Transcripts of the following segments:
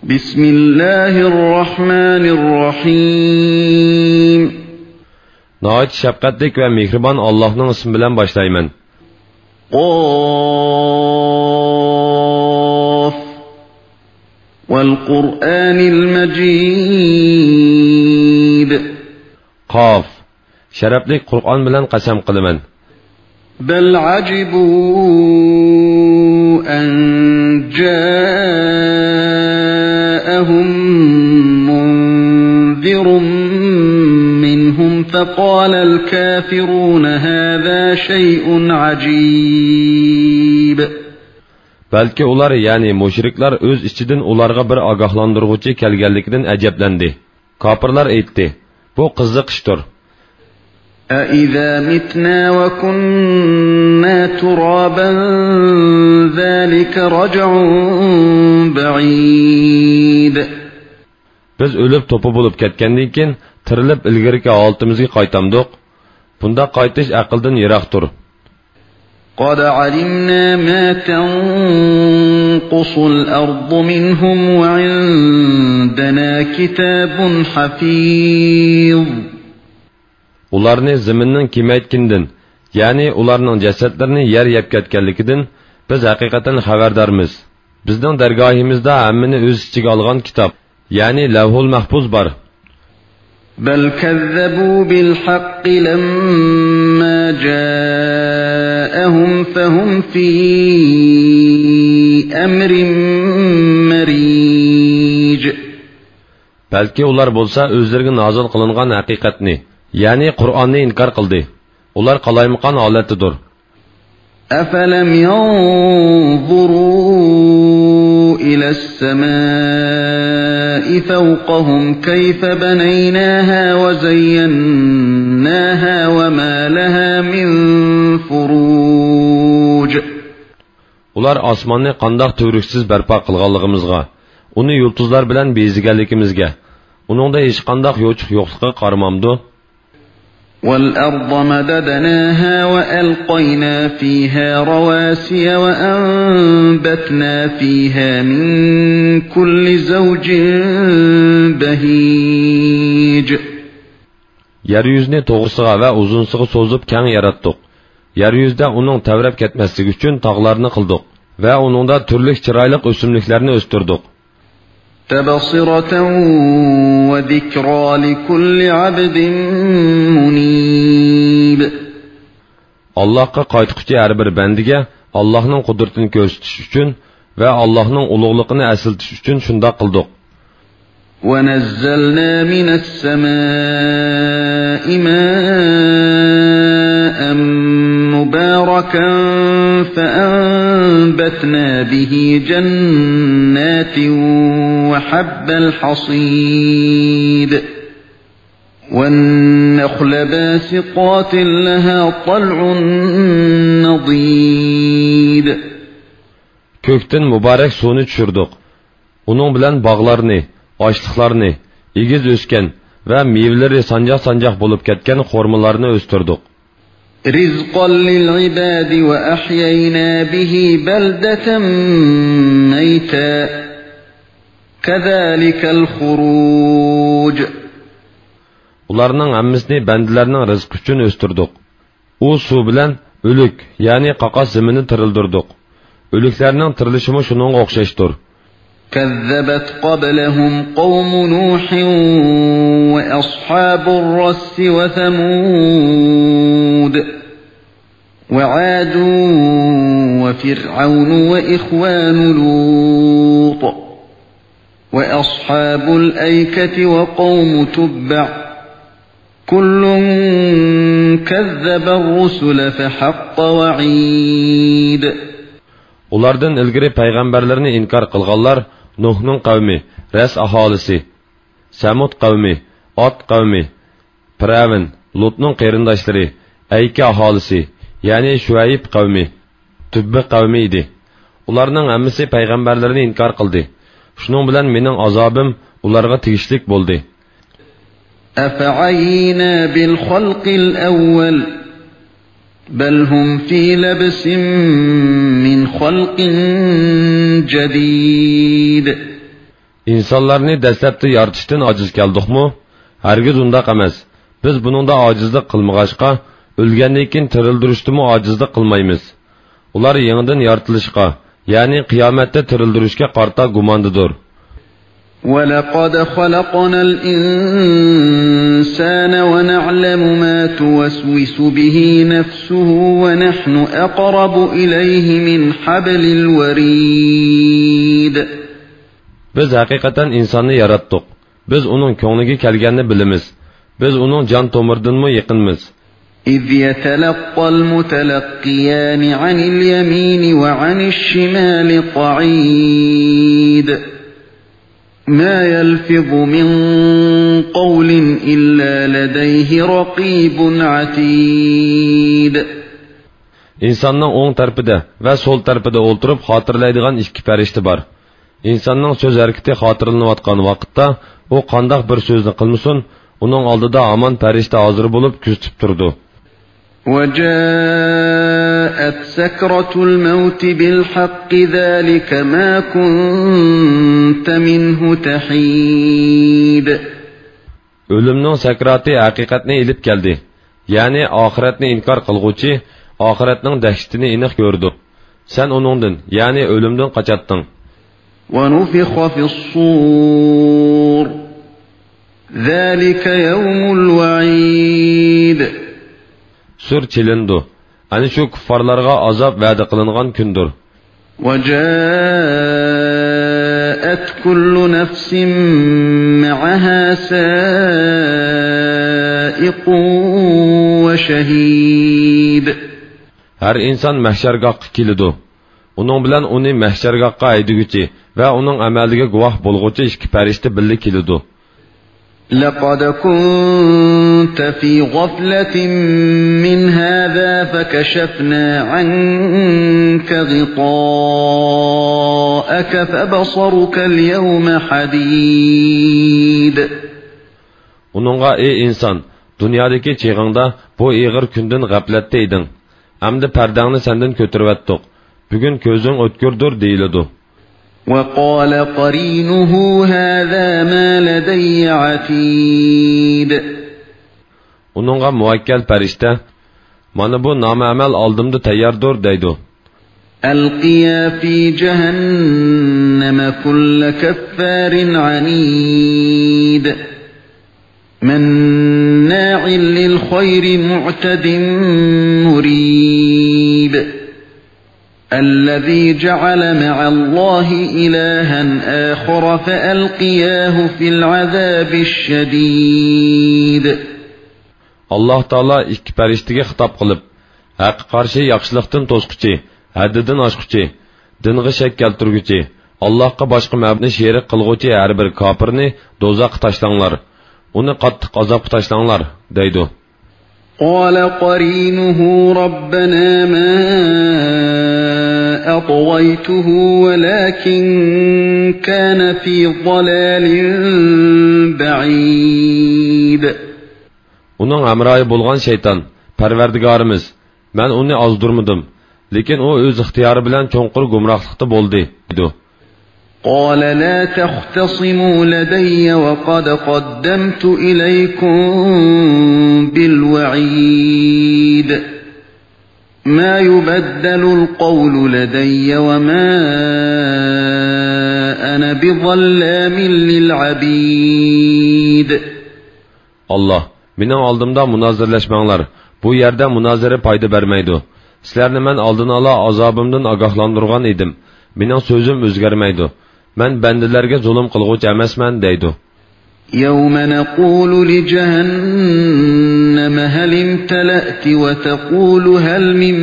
Bismillahirrahmanirrahim. Nəhayət şəfqətlik və mehriban Allah'ın ismi bilan başlayman. Qaf vel Qur'anil Majid. Qaf. Şərəflik Qur'an bilan qasam qilaman. Bel acibu an ja'ahum munzirun minhum faqala al-kafirun hadha shay'un ajib. Balki ular, yani müşriklar öz içidən ularga bir agahlandırğucu kelganligidan ajablandı. Kafirlar aytdı: "Bu qiziq ishdir. أَإِذَا مِتْنَا وَكُنَّا تُرَابًا ذَلِكَ رَجْعٌ بَعِيدٌ." Biz ölüp topu bulup ketkendan keyin tirilip ilgirki haltimizga qaytamdiq. Bunda qaytish aqldan yiroqdir. قَدْ عَلِمْنَا مَا تَنقُصُ الْأَرْضُ مِنْهُمْ وَعِندَنَا كِتَابٌ حَفِيظٌ. Ularni ziminning kemaytkindan, ya'ni ularning jasadlarini yer yeb ketganligidan biz haqiqatan xabardormiz. Bizning dargohimizda hammani o'z ichiga olgan kitob, ya'ni Lavhul Mahfuz bor. Bal kazzabu bil haqqi lamma ja'ahum fahum fi amrin marij. Balki ular bo'lsa o'zlariga nozil qilingan haqiqatni, yani Qur'onni inkar qildi. Ular qalaymaqon holatidir. Afalam yanzuru ila as-samaa'i fawqahum kayfa banaynaha wa zayyannaha wa ma laha min furuj. Ular osmonni qandoq tuvruksiz barpo qilganligimizga, uni yulduzlar bilan beziganligimizga, uningda hech qanday yo'chiq yo'qligiga qaramamdi. وَالْأَرْضَ مَدَدْنَاهَا وَأَلْقَيْنَا فِيهَا رَوَاسِيَ وَأَنبَتْنَا فِيهَا مِنْ كُلِّ زَوْجٍ بَهِيجٍ. Yeryüzünü toğrısığa ve uzunsuğa sozup keng yarattık. Yeryüzde onun tevrep ketmesi için tağlarını kıldık ve onunda türlü çıraylık ösümlüklerini östürdük. تَبَصِرَةً وَذِكْرَى لِكُلِّ عَبْدٍ مُنِيبٍ. Allah'a qaytıqçı her bir bendige Allah'ın kudretini gösteriş için ve Allah'ın uluğluğunu esiltiş için şunda kıldık. وَنَزَّلْنَا مِنَ السَّمَاءِ مَاءً مُبَارَكًا فَأَنبَتْنَا بِهِ جَنَّاتٍ وَحَبَّ الْحَصِيدِ وَالنَّخْلَ بَاسِقَاتٍ لَهَا طَلْعٌ نَضِيدٌ. Kökten mübarek suyunu düşürdük. Onun bilen bağlarını, ağaçlıklarını, egiz ösken ve meyveleri sancak bulup ketken hormalarını östürdük. رِزْقًا لِلْعِبَادِ وَأَحْيَيْنَا بِهِ بَلْدَةً مَيْتًا كَذَلِكَ الْخُرُوجُ. Ularning hammasini bendilerinin rızkı için östürdük. O su bilen ölük, yani qaqas zemini tirildirdik. Ölüklerinin tirilişimi şunun okşaştır. كَذَّبَتْ قَبْلَهُمْ قَوْمُ نُوحٍ وَأَصْحَابُ الرَّسِّ وَثَمُودَ وَعَادٌ وَفِرْعَوْنُ وَإِخْوَانُ لُوطٍ وَأَصْحَابُ الْأَيْكَةِ وَقَوْمُ تُبَّعٍ كُلٌّ كَذَّبَ الرُّسُلَ فَحَقَّ وَعِيدٍ. Ulardan ilgiri peygamberlerini inkar kılganlar Nuh'nun kavmi, Res ahalisi, Samud kavmi, Ad kavmi, Firavun, Lut'nun qeyrindaşları, Eyke ahalisi, yani Şuayb kavmi, Tübbe kavmi idi. Ularning hammasi peygamberlerini inkar kıldı. Şunun bilen mening azabım ularga tegishlik bo'ldi. أَفَعَيِّنَا بِالْخَلْقِ الْأَوَّلِ بَلْ هُمْ فِي لَبْسٍ مِّنْ خَلْقٍ جَدِيدٍ. İnsanlarni dastlabda yaratishdan ojiz keldikmi? Hargiz undaq emas. Biz buningda ojizlik qilmag'achqa, o'lgandan keyin tirildirishdimi ojizlik qilmaymiz. Ular yangidan yaratilishga, ya'ni qiyomatda tirildirishga qarta gumondidir. وَلَقَدْ خَلَقْنَا الْإِنسَانَ وَنَعْلَمُ مَا تُوَسْوِسُ بِهِ نَفْسُهُ وَنَحْنُ أَقْرَبُ إِلَيْهِ مِنْ حَبْلِ الْوَرِيدِ. Biz haqiqatan insonni yaratdik. Biz uning ko'ngliga kelganini bilamiz. Biz uning jon tomirdanmi yaqinmiz. إِذْ يَتَلَقَّى الْمُتَلَقِّيَانِ عَنِ الْيَمِينِ وَعَنِ الشِّمَالِ قَعِيدٌ مَا يَلْفِظُ مِنْ قَوْلٍ إِلَّا لَدَيْهِ رَقِيبٌ عَتِيدٌ. İnsanның o'ng tarafida va so'l tarafida o'ltirib xotirlaydigan ikki farishta bor. İnsanның so'z harakati xotirlanayotgan vaqtda u qandoq bir so'zni qilmasin, uning oldida hamon farishta hozir bo'lib kuzatib turdi. وَجَاءَتْ سَكْرَةُ الْمَوْتِ بِالْحَقِّ ذَلِكَ مَا كُنْتَ مِنْهُ تَحِيدٌ. Ölümning sakrati haqiqatni ilib keldi. Ya'ni oxiratni inkor qilguvchi oxiratning dahshatini aniq ko'rdi. Sen uningdan, ya'ni o'limdan qochatding. وَنُفِخَ فِي الصُّورِ ذَلِكَ يَوْمُ الْوَعِيدِ. Sur çilindi. Ani şu kuffarlarga azap va'da qilingan kundir. وَجَاءَتْ كُلُّ نَفْسٍ مَعَهَا سَائِقٌ وَشَهِيدٌ. Her insan mahşergahga kelidi. Onun bilan uni mahşergahga haydiguchi va uning amaliga guvoh bo'lguvchi ikki farishta birga kelidi. لَقَدْ كُنْتَ فِي غَفْلَةٍ مِّنْ هَذَا فَكَشَفْنَا عَنْكَ غِطَاءَكَ فَبَصَرُكَ الْيَوْمَ حَدِيدٌ. Onunğa ey insan, dünyadaki çığında bu ağır günden gaflatda edin. Amdi perdağını senden kötürüvettik. Bugün gözün ötkürdür deyildi. وَقَالَ قَرِينُهُ هَذَا مَا لَدَيَّ عَتِيدٌ. Onunğa muvakkal perişte, mana bu namamel aldımdı teyyardır deydi. أَلْقِيَا فِي جَهَنَّمَ كُلَّ كَفَّارٍ عَنِيدٍ مَنَّاعٍ لِلْخَيْرِ مُعْتَدٍ مُرِيبٍ الذي جعل مع الله إلها آخر فألقياه في العذاب الشديد. Allah Taala ikki farishtaga xitob qilib, haq qarshi yaxshilikdan to'squchi, haddidan oshquchi, dinga shak keltirguchi, Allohga boshqa ma'budni sherik qilguvchi har bir kofirni do'zaxga tashlanglar. Uni qattiq azobga tashlanglar, deydi. قال قرينه ربنا ما أطويته ولكن كان في ضلال بعيد. Onun amrayı bolğan şeytan, Parvardigarimiz, men uni azdurmadım, lekin o öz ixtiyori bilan cho'nqur gumrohlikda bo'ldi, dedi. قال لا تختصموا لدي وقد قدمت إليكم بالوعيد ما يبدل القول لدي وما أنا بظلام للعبيد. Allah, mening oldimda munozirlashmanglar. Bu yerda munozara foyda bermaydi. Sizlarni men oldin ola azobimdan ogohlantirgan edim. Mening so'zim o'zgarmaydi. Men bandalarga zulm qilguvchi emasman, deydi. يوم نقول لجهنم هل امتلأت وتقول هل من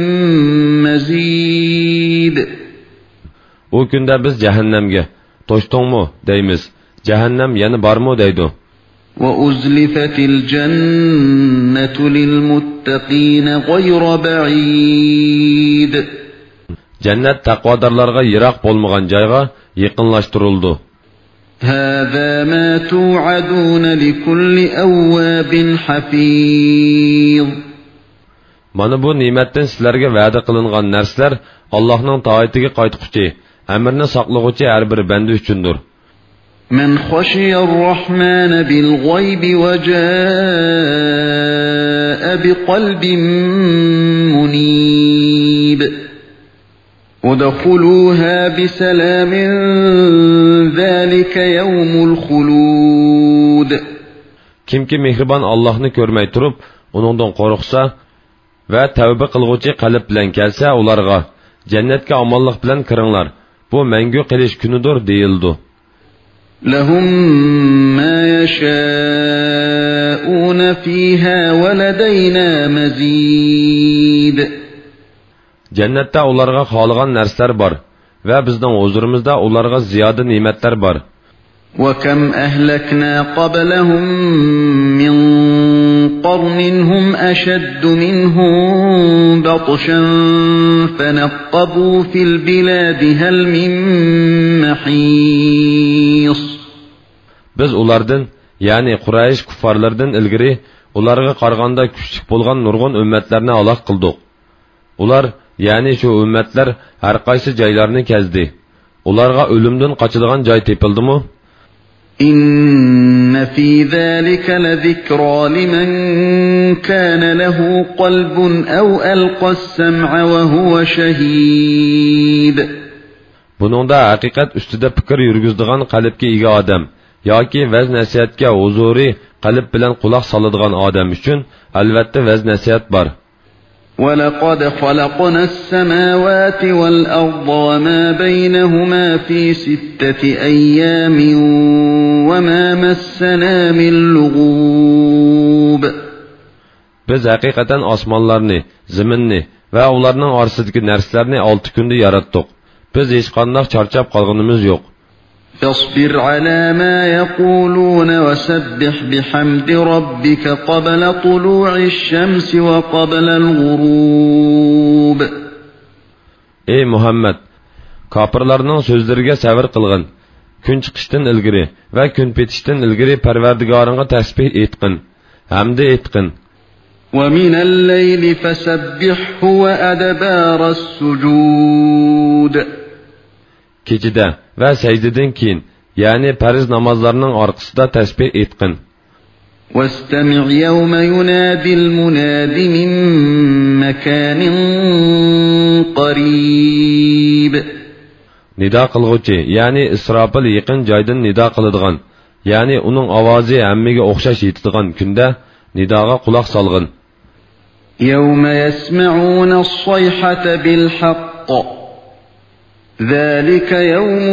مزيد. O kunda biz cehennemge, to'shdingmi deymiz. Cehennem yana bormi deydi. وَأُزْلِفَتِ الْجَنَّةُ لِلْمُتَّقِينَ غَيْرَ بَعِيدٍ. Cennet taqvodorlarga yiroq bo'lmagan joyga yaqinlashtirildi. هَذَا مَا تُوعَدُونَ لِكُلِّ أَوَّابٍ حَفِيظٍ. Mana bu ne'matdan sizlarga va'da qilingan narsalar Allohning toatiga qaytquchi, amrni saqlag'uvchi har bir banda uchundir. من خشي الرحمن بالغيب وجاء بقلب منيب ادخلوها بسلام ذلك يوم الخلود. Kimki mehriban Allah'ını görmey turup, onundan qoruksa ve tövbe qılğuchi qalb bilan kelsa, ularga cennetke amallık bilan kiringlar. Bu mengü qilish kunidir deyildi. لهم ما يشاءون فيها ولدينا مزيد. Cennette ularga xalığan narsalar bar ve bizden huzurimizda ularga ziyoda ne'matlar bar. وكم أهلكنا قبلهم من قرن هم أشد منهم بطشا فنقبوا في البلاد هل من محيص. Biz ulardan, yani Quraysh kuffarlardan ilgiri ularga qaraganda küçük bo'lgan nurg'un ummatlarni aloq qildik. Ular, yani şu ummatlar har qaysi joylarni kezdi. Ularga o'limdan qochadigan joy tepildimi? إن في ذلك لذكرى لمن كان له قلب أو ألقى السمع وهو شهيد. Buningda haqiqat ustida fikr yurgizdigan qalbga ega odam yoki vaz nasihatga huzuri qalb bilan quloq soladigan odam uchun albatta vaz nasihat bor. وَلَقَدْ خَلَقْنَا السَّمَاوَاتِ وَالْأَرْضَ وَمَا بَيْنَهُمَا فِي 6 أَيَّامٍ وَمَا مَسَّنَا مِنْ لُغُوبٍ. Biz haqiqatan osmonlarni, zaminni va ularning orasidagi narsalarni 6 kunda yaratdik. Biz hech qanday charchab qolganimiz yo'q. فاصبر على ما يقولون وسبح بحمد ربك قبل طلوع الشمس وقبل الغروب. Ey Muhammed, kafirlarning so'zlariga sabr qilgin. Kun chiqishdan ilgari va kun petishdan ilgari Parvardigoringga tasbih etqin, hamda etqin. ومن الليل فسبحه وأدبار السجود. Kechida va sajdadan keyin, ya'ni farz namozlarning orqasida tasbih etqin. واستمع يوم ينادي المناد من مكان قريب. Nida qilg'uchi, ya'ni Isrofil yaqin joydan nido qiladigan, ya'ni uning ovozi hammaga o'xshash yetadigan kunda nidoga quloq solg'in. يوم يسمعون الصيحة بالحق ذلك يوم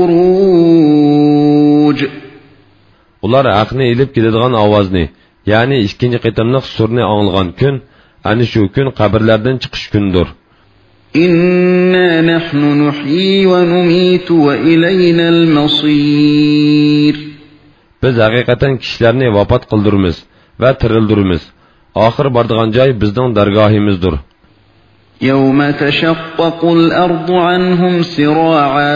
الخروج. Ular haqni ilib keladigan ovozni, ya'ni ikkinchi qitimliq surni anglagan kun, ana shu kun qabrlardan chiqish kundir. إنا نحن نحيي ونميت وإلينا المصير. Biz haqiqatan kishilarni vafot qildiramiz va tirildiramiz. Oxir boradigan joy bizning dargohimizdir. يوم تشقق الأرض عنهم سراعا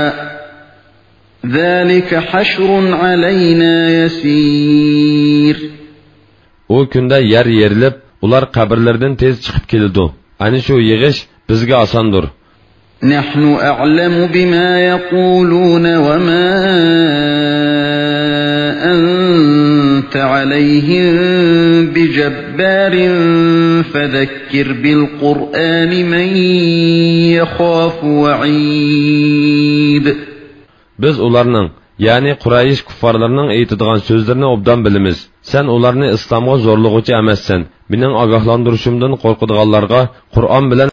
ذلك حشر علينا يسير. O kunda yer yerilib, ular qabrlardan tez chiqib keladi. Ana shu yig'ish bizga osondir. نحن أعلم بما يقولون وما أنت عليهم بجبار فذكر بالقرآن من يخاف وعيد. Biz ularning, ya'ni Quraysh kuffarlarning aytadigan so'zlarini obdan bilamiz. Sen ularni islomga zo'rlig'uchi emassan. Mening ogohlantirishimdan qo'rqadiganlarga Qur'on bilan